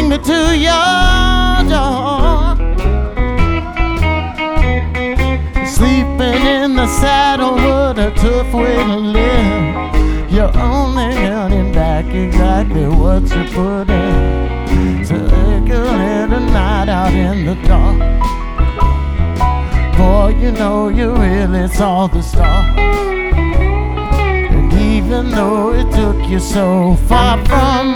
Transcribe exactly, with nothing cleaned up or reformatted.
bring me to your door. Sleeping in the saddle was a tough way to live. You're only getting back exactly what you put in. So take a little night out in the dark. Boy, you know you really saw the stars. And even though it took you so far from